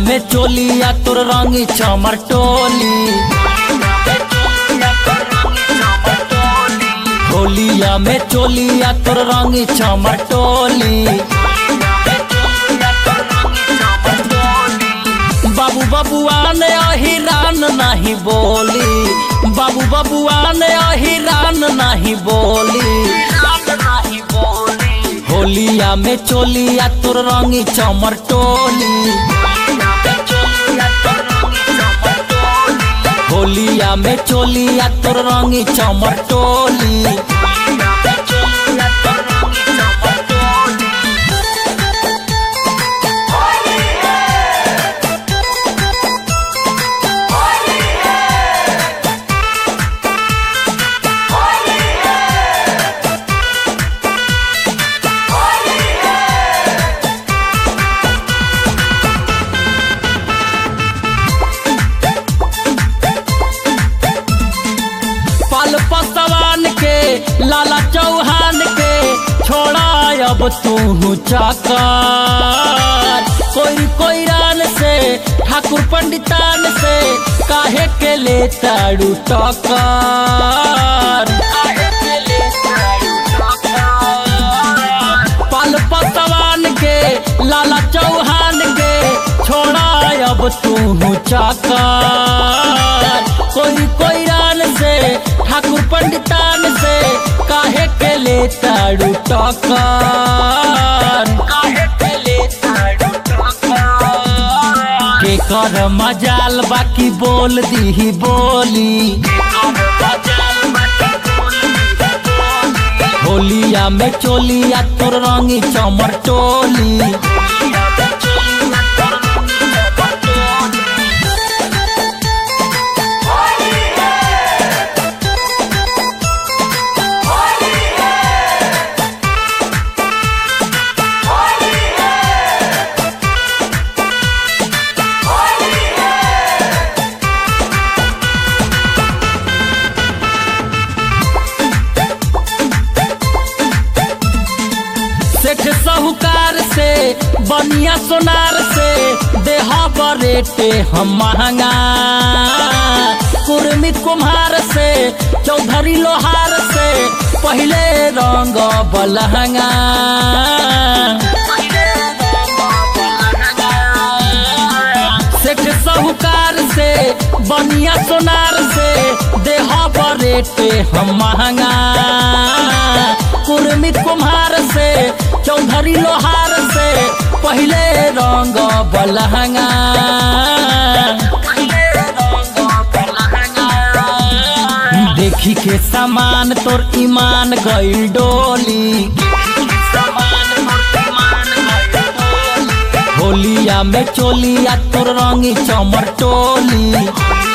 में चोलिया तोर रंगी चमर टोली, होलिया में चोलिया तोर रंगी चमर टोली। बाबू बबुआ ने अहिरान नहीं बोली, बाबू बबुआ ने अहिरान नहीं बोली। होलिया में चोलिया तोर रंगी चमर टोली, होलिया में चोलिया तोर रंगी चमर टोली। पसवान के लाला चौहान के छोड़ा अब तू चाकर, कोई रान से ठाकुर पंडितान से काहे के ले ताड़ू टकर। पाल पसवान के लाला चौहान के छोड़ा अब तू चाकर, कोई रान से ठाकुर पंडितान से काहे के ले ताड़ू टकर। के कर मजाल बाकी बोल दी बोली, होलिया में चोलिया तोर रंगी चमर टोली। सेठ साहूकार से बनिया सोनार से देहा बरेटे हम महंगा, कुर्मी कुम्हार से चौधरी लोहार से पहले रंग बलहंगा। सेठ साहूकार से बनिया सोनार से देहा बरेटे हम महंगा, कुर्मी कुम्हार से चौधरी लोहार से पहले रंग बलहंगा। देखी के सामान तोर ईमान गइल डोली, होलिया में चोलिया तोर रंगी चमर टोली।